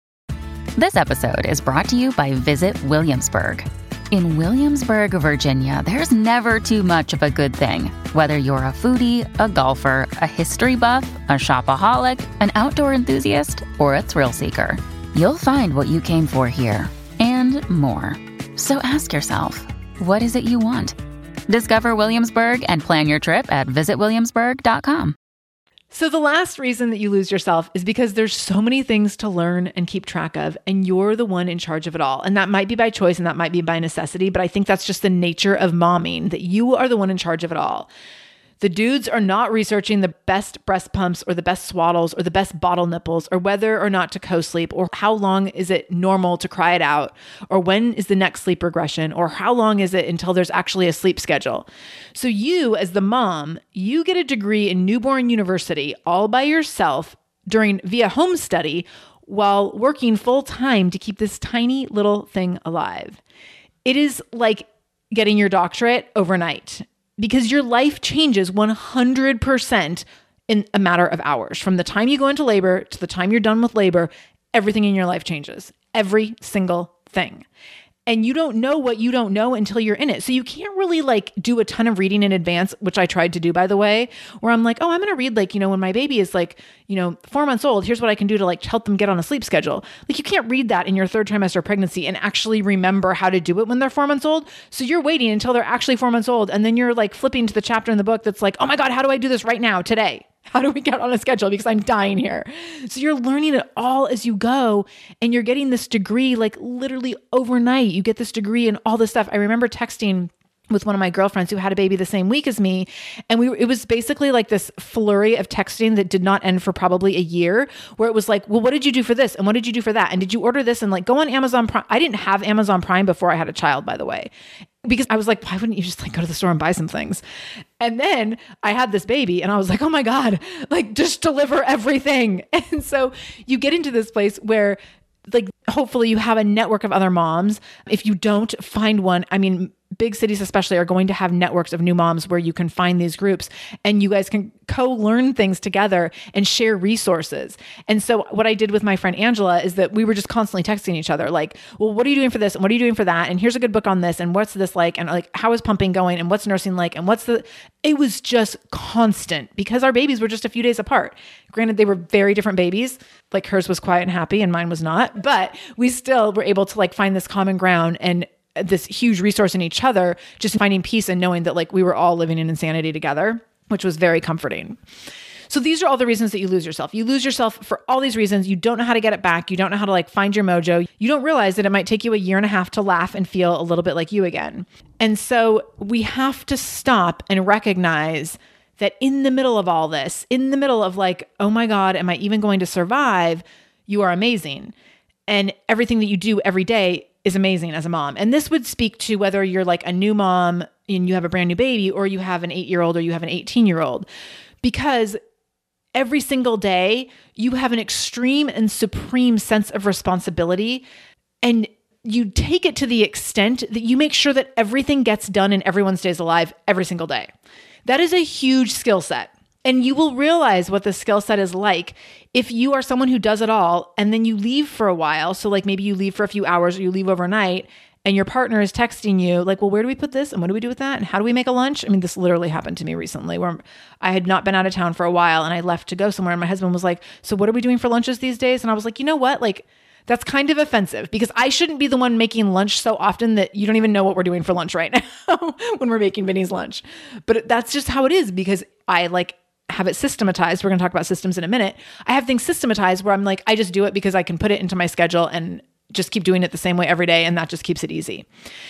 This episode is brought to you by Visit Williamsburg. In Williamsburg, Virginia, there's never too much of a good thing. Whether you're a foodie, a golfer, a history buff, a shopaholic, an outdoor enthusiast, or a thrill seeker, you'll find what you came for here and more. So ask yourself, what is it you want? Discover Williamsburg and plan your trip at visit williamsburg dot com. So the last reason that you lose yourself is because there's so many things to learn and keep track of, and you're the one in charge of it all. And that might be by choice and that might be by necessity, but I think that's just the nature of momming, that you are the one in charge of it all. The dudes are not researching the best breast pumps or the best swaddles or the best bottle nipples or whether or not to co-sleep or how long is it normal to cry it out or when is the next sleep regression or how long is it until there's actually a sleep schedule. So you, as the mom, you get a degree in newborn university all by yourself during via home study while working full time to keep this tiny little thing alive. It is like getting your doctorate overnight, because your life changes one hundred percent in a matter of hours. From the time you go into labor to the time you're done with labor, everything in your life changes. Every single thing. And you don't know what you don't know until you're in it. So you can't really like do a ton of reading in advance, which I tried to do, by the way, where I'm like, oh, I'm going to read like, you know, when my baby is like, you know, four months old, here's what I can do to like help them get on a sleep schedule. Like you can't read that in your third trimester pregnancy and actually remember how to do it when they're four months old. So you're waiting until they're actually four months old. And then you're like flipping to the chapter in the book that's like, oh my God, how do I do this right now, today? How do we get on a schedule? Because I'm dying here. So you're learning it all as you go, and you're getting this degree like literally overnight. You get this degree and all this stuff. I remember texting with one of my girlfriends who had a baby the same week as me. And we it was basically like this flurry of texting that did not end for probably a year, where it was like, well, what did you do for this? And what did you do for that? And did you order this? And like, go on Amazon Prime. I didn't have Amazon Prime before I had a child, by the way, because I was like, why wouldn't you just like go to the store and buy some things? And then I had this baby and I was like, oh my God, like just deliver everything. And so you get into this place where like, hopefully you have a network of other moms. If you don't, find one. I mean, big cities especially are going to have networks of new moms where you can find these groups and you guys can co-learn things together and share resources. And so what I did with my friend Angela is that we were just constantly texting each other like, well, what are you doing for this? And what are you doing for that? And here's a good book on this. And what's this like? And like, how is pumping going? And what's nursing like? And what's the, it was just constant because our babies were just a few days apart. Granted, they were very different babies. Like hers was quiet and happy and mine was not, but we still were able to like find this common ground and this huge resource in each other, just finding peace and knowing that like we were all living in insanity together, which was very comforting. So these are all the reasons that you lose yourself. You lose yourself for all these reasons. You don't know how to get it back. You don't know how to like find your mojo. You don't realize that it might take you a year and a half to laugh and feel a little bit like you again. And so we have to stop and recognize that in the middle of all this, in the middle of like, oh my God, am I even going to survive? You are amazing. And everything that you do every day is amazing as a mom. And this would speak to whether you're like a new mom and you have a brand new baby, or you have an eight-year-old or you have an eighteen-year-old, because every single day you have an extreme and supreme sense of responsibility, and you take it to the extent that you make sure that everything gets done and everyone stays alive every single day. That is a huge skill set. And you will realize what the skill set is like if you are someone who does it all and then you leave for a while. So like maybe you leave for a few hours or you leave overnight and your partner is texting you like, well, where do we put this? And what do we do with that? And how do we make a lunch? I mean, this literally happened to me recently where I had not been out of town for a while and I left to go somewhere. And my husband was like, so what are we doing for lunches these days? And I was like, you know what? Like, that's kind of offensive because I shouldn't be the one making lunch so often that you don't even know what we're doing for lunch right now when we're making Vinny's lunch. But that's just how it is because I like have it systematized. We're going to talk about systems in a minute. I have things systematized where I'm like, I just do it because I can put it into my schedule and just keep doing it the same way every day. And that just keeps it easy.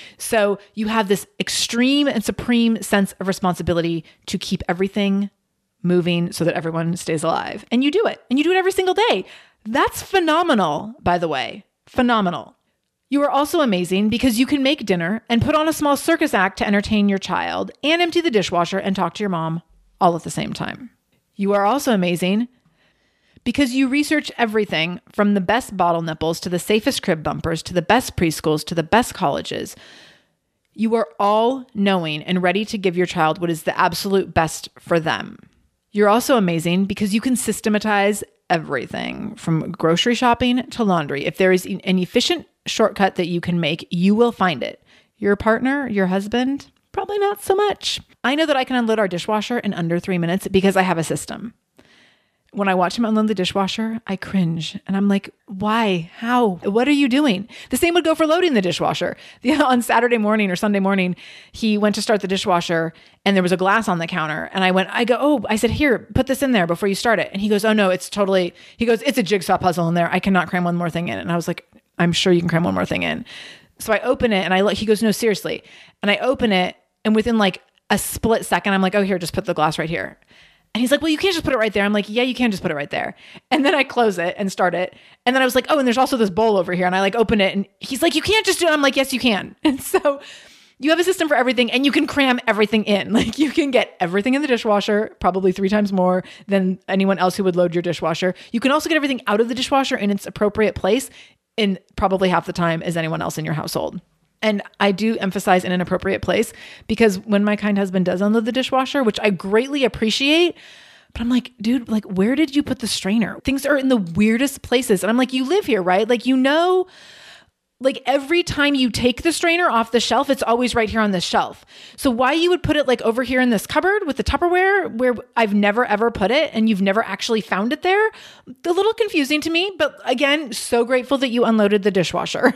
So you have this extreme and supreme sense of responsibility to keep everything moving so that everyone stays alive. And you do it. And you do it every single day. That's phenomenal, by the way. Phenomenal. You are also amazing because you can make dinner and put on a small circus act to entertain your child and empty the dishwasher and talk to your mom all at the same time. You are also amazing because you research everything from the best bottle nipples to the safest crib bumpers to the best preschools to the best colleges. You are all knowing and ready to give your child what is the absolute best for them. You're also amazing because you can systematize everything from grocery shopping to laundry. If there is an efficient shortcut that you can make, you will find it. Your partner, your husband, probably not so much. I know that I can unload our dishwasher in under three minutes because I have a system. When I watch him unload the dishwasher, I cringe and I'm like, why? How? What are you doing? The same would go for loading the dishwasher. Yeah, on Saturday morning or Sunday morning, he went to start the dishwasher and there was a glass on the counter. And I went, I go, oh, I said, here, put this in there before you start it. And he goes, oh no, it's totally, he goes, it's a jigsaw puzzle in there. I cannot cram one more thing in. And I was like, I'm sure you can cram one more thing in. So I open it and I look, he goes, no, seriously. And I open it and within like a split second, I'm like, oh, here, just put the glass right here. And he's like, well, you can't just put it right there. I'm like, yeah, you can just put it right there. And then I close it and start it. And then I was like, oh, and there's also this bowl over here. And I like open it and he's like, you can't just do it. I'm like, yes, you can. And so you have a system for everything and you can cram everything in. Like you can get everything in the dishwasher, probably three times more than anyone else who would load your dishwasher. You can also get everything out of the dishwasher in its appropriate place in probably half the time as anyone else in your household. And I do emphasize in an appropriate place because when my kind husband does unload the dishwasher, which I greatly appreciate, but I'm like, dude, like, where did you put the strainer? Things are in the weirdest places. And I'm like, you live here, right? Like, you know, like every time you take the strainer off the shelf, it's always right here on this shelf. So why you would put it like over here in this cupboard with the Tupperware where I've never ever put it and you've never actually found it there, a little confusing to me. But again, so grateful that you unloaded the dishwasher.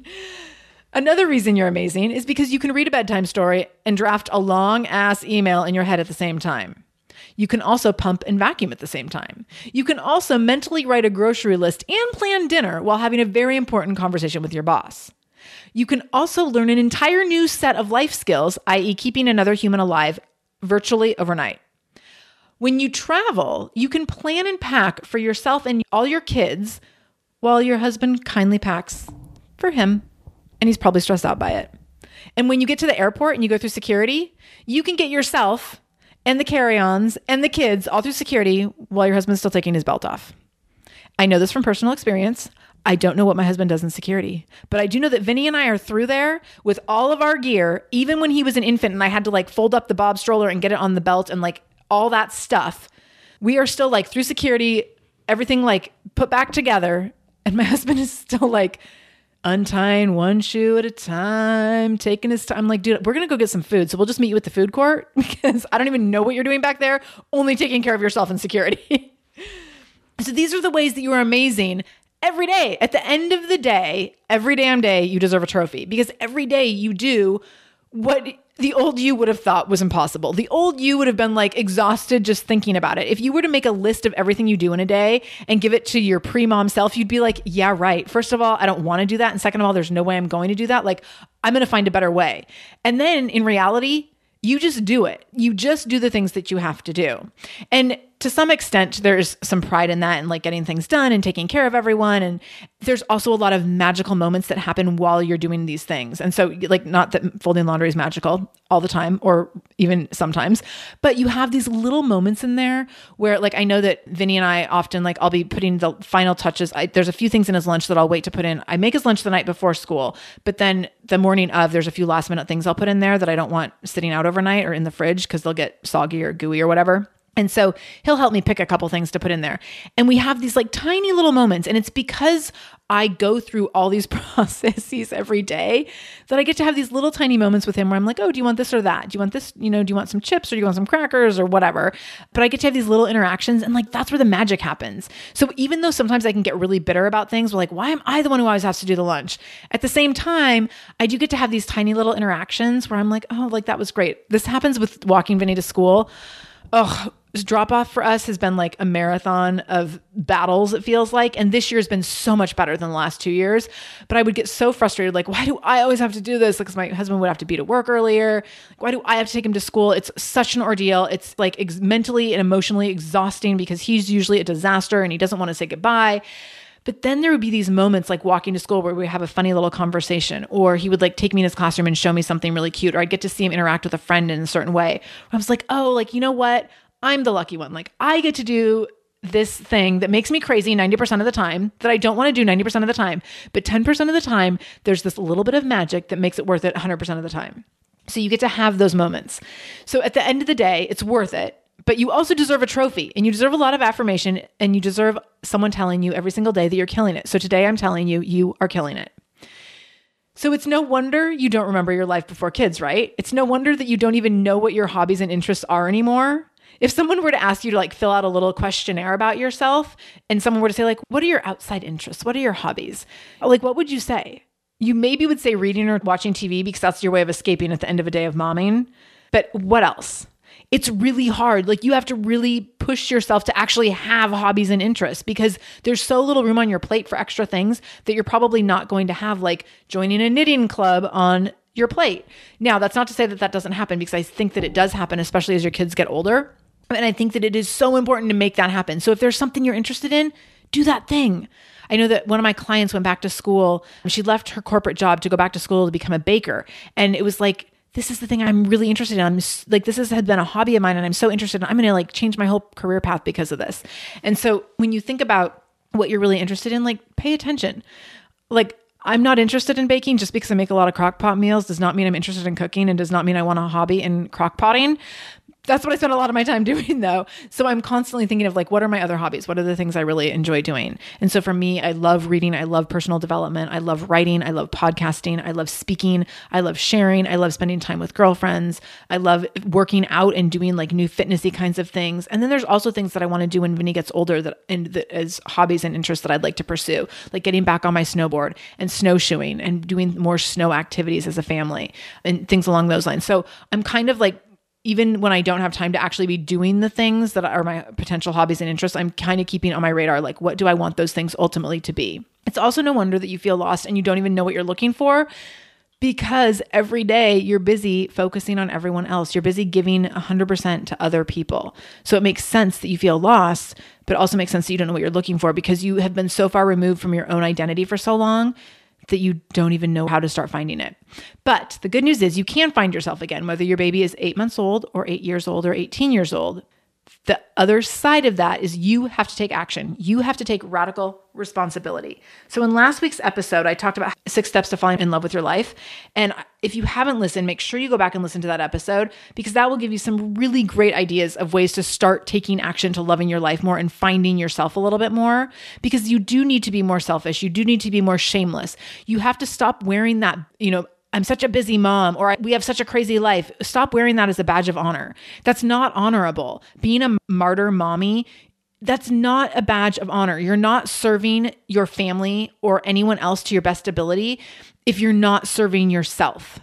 Another reason you're amazing is because you can read a bedtime story and draft a long ass email in your head at the same time. You can also pump and vacuum at the same time. You can also mentally write a grocery list and plan dinner while having a very important conversation with your boss. You can also learn an entire new set of life skills, that is keeping another human alive virtually overnight. When you travel, you can plan and pack for yourself and all your kids while your husband kindly packs for him. And he's probably stressed out by it. And when you get to the airport and you go through security, you can get yourself and the carry-ons and the kids all through security while your husband's still taking his belt off. I know this from personal experience. I don't know what my husband does in security, but I do know that Vinny and I are through there with all of our gear, even when he was an infant and I had to like fold up the Bob stroller and get it on the belt and like all that stuff. We are still like through security, everything like put back together. And my husband is still like, untying one shoe at a time, taking his time. I'm like, dude, we're going to go get some food. So we'll just meet you at the food court because I don't even know what you're doing back there. Only taking care of yourself in security. So these are the ways that you are amazing every day. At the end of the day, every damn day, you deserve a trophy because every day you do what the old you would have thought was impossible. The old you would have been like exhausted just thinking about it. If you were to make a list of everything you do in a day and give it to your pre-mom self, you'd be like, yeah, right. First of all, I don't want to do that. And second of all, there's no way I'm going to do that. Like, I'm going to find a better way. And then in reality, you just do it. You just do the things that you have to do. And to some extent, there's some pride in that and like getting things done and taking care of everyone. And there's also a lot of magical moments that happen while you're doing these things. And so like, not that folding laundry is magical all the time or even sometimes, but you have these little moments in there where like, I know that Vinny and I often like, I'll be putting the final touches. I, there's a few things in his lunch that I'll wait to put in. I make his lunch the night before school, but then the morning of, there's a few last minute things I'll put in there that I don't want sitting out overnight or in the fridge because they'll get soggy or gooey or whatever. And so he'll help me pick a couple things to put in there. And we have these like tiny little moments. And it's because I go through all these processes every day that I get to have these little tiny moments with him where I'm like, oh, do you want this or that? Do you want this? You know, do you want some chips or do you want some crackers or whatever? But I get to have these little interactions and like, that's where the magic happens. So even though sometimes I can get really bitter about things, we're like, why am I the one who always has to do the lunch? At the same time, I do get to have these tiny little interactions where I'm like, oh, like that was great. This happens with walking Vinny to school. Oh, this drop off for us has been like a marathon of battles, it feels like. And this year has been so much better than the last two years. But I would get so frustrated. Like, why do I always have to do this? Because my husband would have to be to work earlier. Like, why do I have to take him to school? It's such an ordeal. It's like ex- mentally and emotionally exhausting because he's usually a disaster and he doesn't want to say goodbye. But then there would be these moments like walking to school where we have a funny little conversation, or he would like take me in his classroom and show me something really cute, or I'd get to see him interact with a friend in a certain way. I was like, oh, like, you know what? I'm the lucky one. Like I get to do this thing that makes me crazy ninety percent of the time that I don't want to do ninety percent of the time. But ten percent of the time, there's this little bit of magic that makes it worth it one hundred percent of the time. So you get to have those moments. So at the end of the day, it's worth it. But you also deserve a trophy, and you deserve a lot of affirmation, and you deserve someone telling you every single day that you're killing it. So today I'm telling you, you are killing it. So it's no wonder you don't remember your life before kids, right? It's no wonder that you don't even know what your hobbies and interests are anymore. If someone were to ask you to like fill out a little questionnaire about yourself, and someone were to say like, what are your outside interests? What are your hobbies? Like, what would you say? You maybe would say reading or watching T V because that's your way of escaping at the end of a day of momming. But what else? It's really hard. Like you have to really push yourself to actually have hobbies and interests because there's so little room on your plate for extra things that you're probably not going to have, like joining a knitting club on your plate. Now, that's not to say that that doesn't happen, because I think that it does happen, especially as your kids get older. And I think that it is so important to make that happen. So if there's something you're interested in, do that thing. I know that one of my clients went back to school. She left her corporate job to go back to school to become a baker. And it was like, this is the thing I'm really interested in. I'm like, this has had been a hobby of mine and I'm so interested in, I'm going to like change my whole career path because of this. And so when you think about what you're really interested in, like pay attention. Like I'm not interested in baking. Just because I make a lot of crock pot meals does not mean I'm interested in cooking, and does not mean I want a hobby in crock potting. That's what I spend a lot of my time doing though. So I'm constantly thinking of like, what are my other hobbies? What are the things I really enjoy doing? And so for me, I love reading. I love personal development. I love writing. I love podcasting. I love speaking. I love sharing. I love spending time with girlfriends. I love working out and doing like new fitnessy kinds of things. And then there's also things that I want to do when Vinny gets older that, and that as hobbies and interests that I'd like to pursue, like getting back on my snowboard and snowshoeing and doing more snow activities as a family and things along those lines. So I'm kind of like, even when I don't have time to actually be doing the things that are my potential hobbies and interests, I'm kind of keeping on my radar, like, what do I want those things ultimately to be? It's also no wonder that you feel lost and you don't even know what you're looking for, because every day you're busy focusing on everyone else. You're busy giving one hundred percent to other people. So it makes sense that you feel lost, but also makes sense that you don't know what you're looking for, because you have been so far removed from your own identity for so long that you don't even know how to start finding it. But the good news is you can find yourself again, whether your baby is eight months old or eight years old or eighteen years old. The other side of that is you have to take action. You have to take radical responsibility. So in last week's episode, I talked about six steps to falling in love with your life. And if you haven't listened, make sure you go back and listen to that episode, because that will give you some really great ideas of ways to start taking action to loving your life more and finding yourself a little bit more, because you do need to be more selfish. You do need to be more shameless. You have to stop wearing that, you know, I'm such a busy mom, or we have such a crazy life. Stop wearing that as a badge of honor. That's not honorable. Being a martyr mommy, that's not a badge of honor. You're not serving your family or anyone else to your best ability if you're not serving yourself.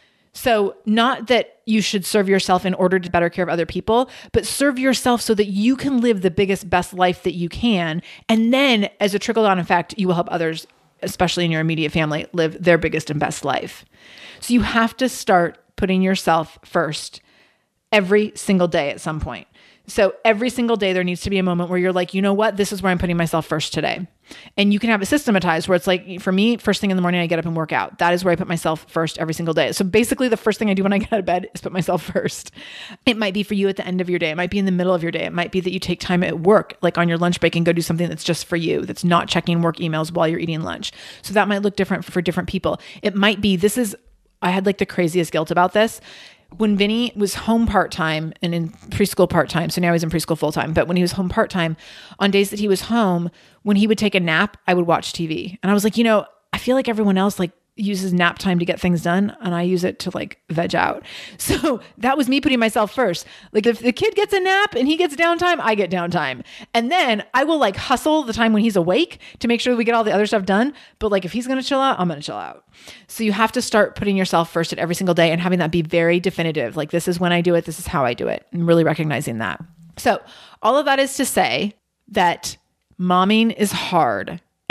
So not that you should serve yourself in order to better care of other people, but serve yourself so that you can live the biggest, best life that you can. And then as a trickle-down effect, you will help others, especially in your immediate family, live their biggest and best life. So you have to start putting yourself first every single day at some point. So every single day there needs to be a moment where you're like, you know what, this is where I'm putting myself first today. And you can have it systematized where it's like, for me, first thing in the morning, I get up and work out. That is where I put myself first every single day. So basically the first thing I do when I get out of bed is put myself first. It might be for you at the end of your day. It might be in the middle of your day. It might be that you take time at work, like on your lunch break, and go do something that's just for you, that's not checking work emails while you're eating lunch. So that might look different for different people. It might be, this is, I had like the craziest guilt about this. When Vinny was home part-time and in preschool part-time, so now he's in preschool full-time, but when he was home part-time, on days that he was home, when he would take a nap, I would watch T V. And I was like, you know, I feel like everyone else like uses nap time to get things done, and I use it to like veg out. So that was me putting myself first. Like if the kid gets a nap and he gets downtime, I get downtime. And then I will like hustle the time when he's awake to make sure that we get all the other stuff done. But like if he's going to chill out, I'm going to chill out. So you have to start putting yourself first at every single day and having that be very definitive. Like this is when I do it. This is how I do it. And really recognizing that. So all of that is to say that momming is hard.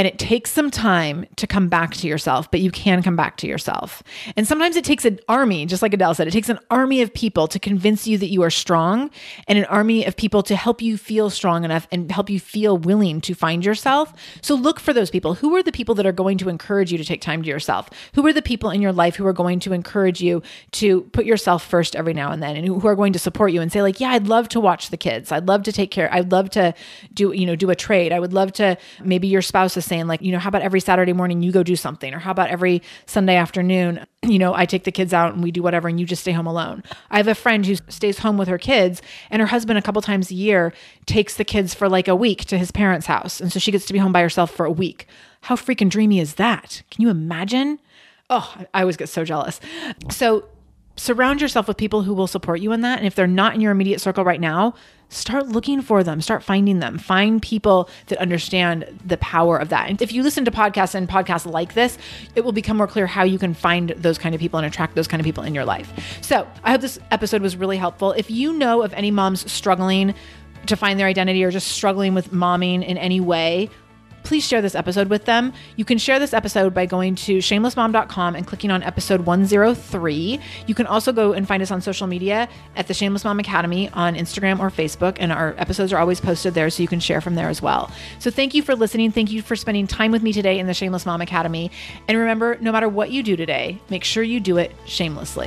And it takes some time to come back to yourself, but you can come back to yourself. And sometimes it takes an army, just like Adele said, it takes an army of people to convince you that you are strong, and an army of people to help you feel strong enough and help you feel willing to find yourself. So look for those people. Who are the people that are going to encourage you to take time to yourself? Who are the people in your life who are going to encourage you to put yourself first every now and then, and who are going to support you and say like, yeah, I'd love to watch the kids. I'd love to take care. I'd love to do, you know, do a trade. I would love to, maybe your spouse is saying like, you know, how about every Saturday morning you go do something? Or how about every Sunday afternoon, you know, I take the kids out and we do whatever and you just stay home alone. I have a friend who stays home with her kids, and her husband a couple times a year takes the kids for like a week to his parents' house. And so she gets to be home by herself for a week. How freaking dreamy is that? Can you imagine? Oh, I always get so jealous. So surround yourself with people who will support you in that. And if they're not in your immediate circle right now, start looking for them, start finding them, find people that understand the power of that. And if you listen to podcasts and podcasts like this, it will become more clear how you can find those kind of people and attract those kind of people in your life. So I hope this episode was really helpful. If you know of any moms struggling to find their identity or just struggling with momming in any way, please share this episode with them. You can share this episode by going to shameless mom dot com and clicking on episode one oh three. You can also go and find us on social media at the Shameless Mom Academy on Instagram or Facebook, and our episodes are always posted there, so you can share from there as well. So thank you for listening. Thank you for spending time with me today in the Shameless Mom Academy. And remember, no matter what you do today, make sure you do it shamelessly.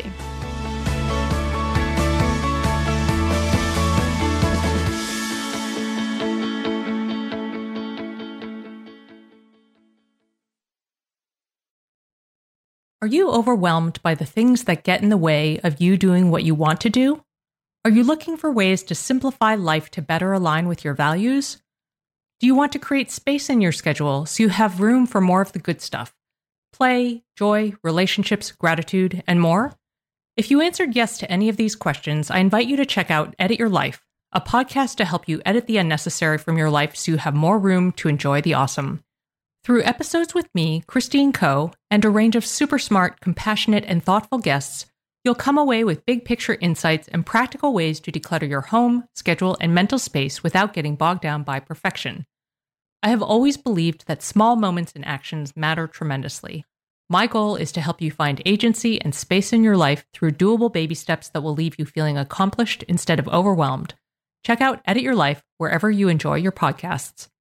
Are you overwhelmed by the things that get in the way of you doing what you want to do? Are you looking for ways to simplify life to better align with your values? Do you want to create space in your schedule so you have room for more of the good stuff? Play, joy, relationships, gratitude, and more? If you answered yes to any of these questions, I invite you to check out Edit Your Life, a podcast to help you edit the unnecessary from your life so you have more room to enjoy the awesome. Through episodes with me, Christine Koh, and a range of super smart, compassionate, and thoughtful guests, you'll come away with big picture insights and practical ways to declutter your home, schedule, and mental space without getting bogged down by perfection. I have always believed that small moments and actions matter tremendously. My goal is to help you find agency and space in your life through doable baby steps that will leave you feeling accomplished instead of overwhelmed. Check out Edit Your Life wherever you enjoy your podcasts.